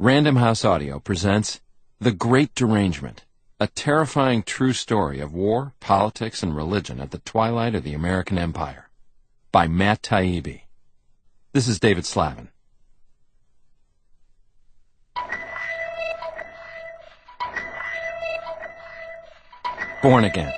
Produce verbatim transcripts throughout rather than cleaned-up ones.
Random House Audio presents The Great Derangement, a terrifying true story of war, politics, and religion at the twilight of the American Empire, by Matt Taibbi. This is David Slavin. Born Again.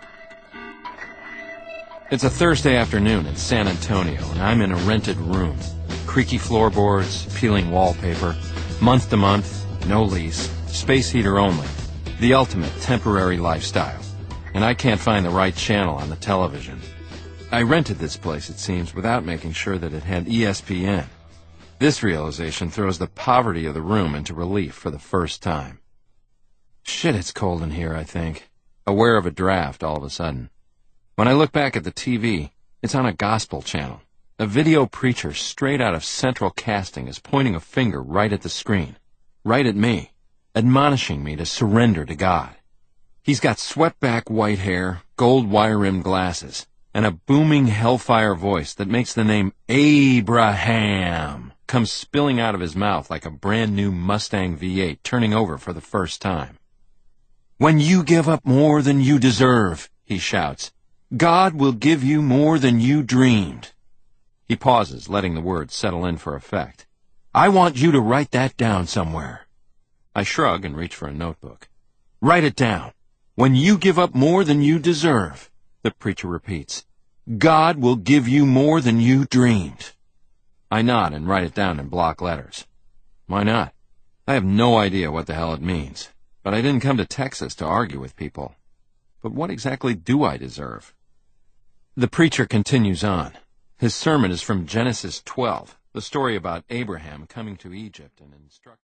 It's a Thursday afternoon in San Antonio, and I'm in a rented room. Creaky floorboards, peeling wallpaper, month to month, no lease, space heater only. The ultimate temporary lifestyle. And I can't find the right channel on the television. I rented this place, it seems, without making sure that it had E S P N. This realization throws the poverty of the room into relief for the first time. Shit, it's cold in here, I think. Aware of a draft all of a sudden. When I look back at the T V, it's on a gospel channel. A video preacher straight out of Central Casting is pointing a finger right at the screen, right at me, admonishing me to surrender to God. He's got swept-back white hair, gold wire-rimmed glasses, and a booming hellfire voice that makes the name Abraham come spilling out of his mouth like a brand-new Mustang V eight turning over for the first time. "When you give up more than you deserve," he shouts, "God will give you more than you dreamed." He pauses, letting the words settle in for effect. "I want you to write that down somewhere." I shrug and reach for a notebook. "Write it down. When you give up more than you deserve," the preacher repeats, "God will give you more than you dreamed." I nod and write it down in block letters. Why not? I have no idea what the hell it means, but I didn't come to Texas to argue with people. But what exactly do I deserve? The preacher continues on. His sermon is from Genesis twelve, the story about Abraham coming to Egypt and instructing